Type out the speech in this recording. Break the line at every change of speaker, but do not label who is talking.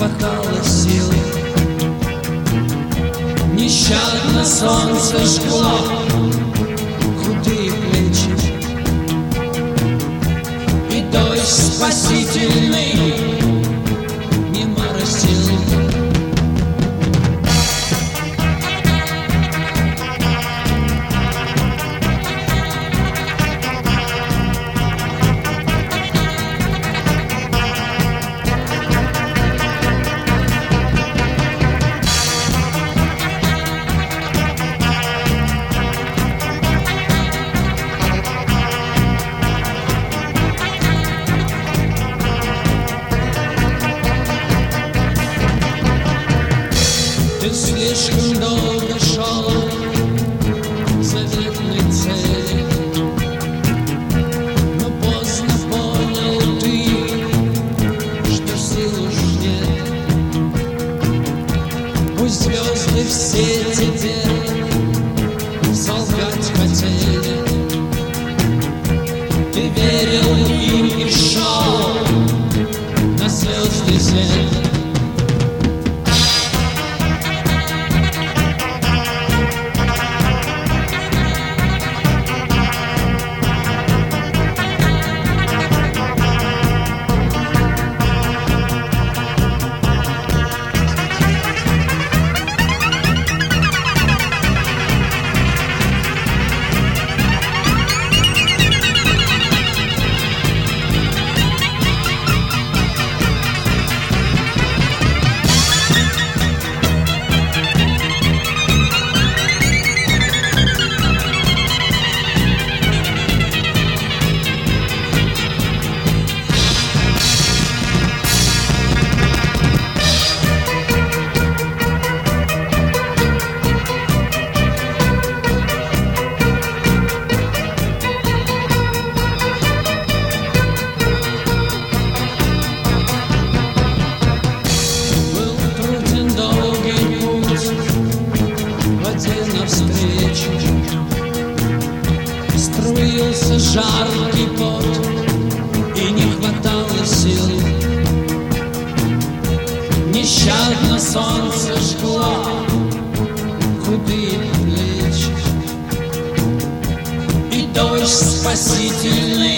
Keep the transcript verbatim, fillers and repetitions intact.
хватало сил. Нещадно солнце жгло худые плечи, и дождь спасительный не моросил. Ты слишком долго шел к заветной цели, но поздно понял ты, что сил уж нет. Пусть звезды все теперь солгать хотели, ты верил им и шел на звездный свет. Навстречу струился жаркий пот, и не хватало сил. Нещадно солнце жгло худые плечи, и дождь спасительный